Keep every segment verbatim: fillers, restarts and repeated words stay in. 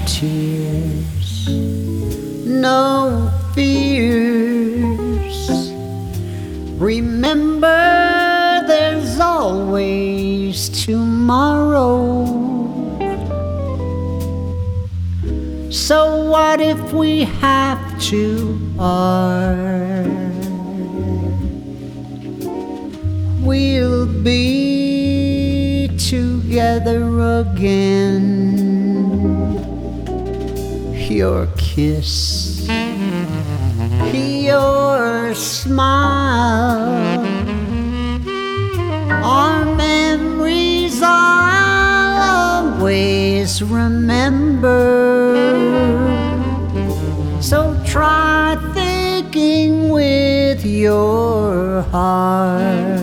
tears, no fears. Remember, there's always tomorrow. So what if we have to part? We'll be together again. Your kiss, your smile, our memories I'll always remember. So try thinking with your heart.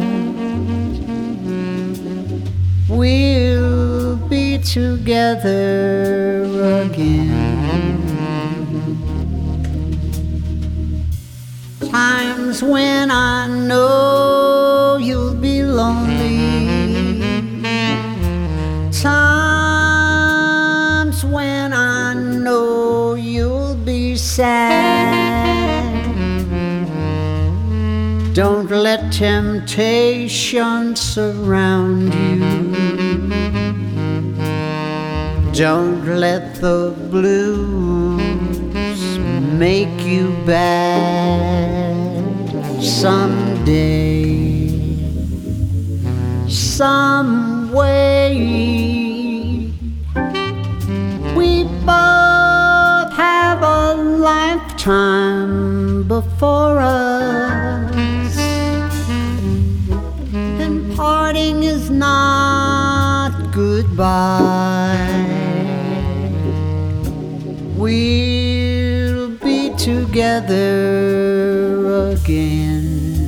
We'll be together again. Times when I know you'll be lonely, times when I know you'll be sad. Don't let temptation surround you. Don't let the blues make you bad. Someday, some way, we both have a lifetime before us, and parting is not goodbye. We'll be together again.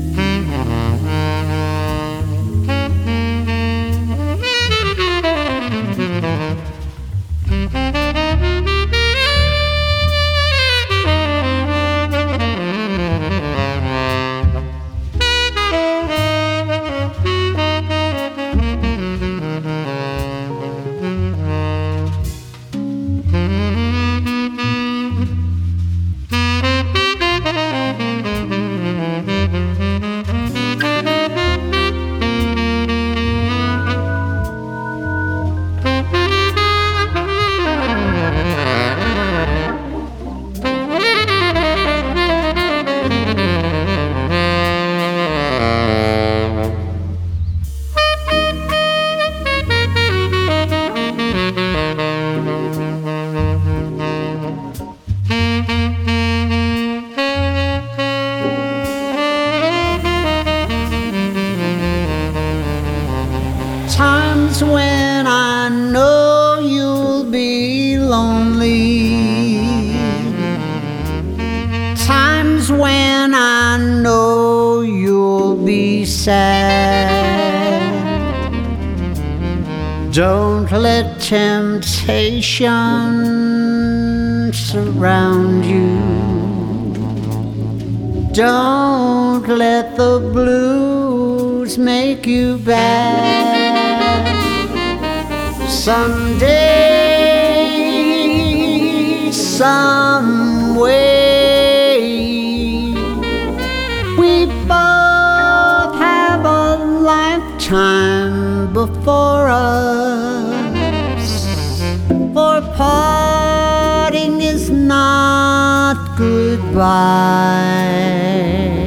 Times when I know you'll be lonely, times when I know you'll be sad. Don't let temptation surround you. Don't let the blues make you bad. Someday, some way, we both have a lifetime before us. For parting is not goodbye.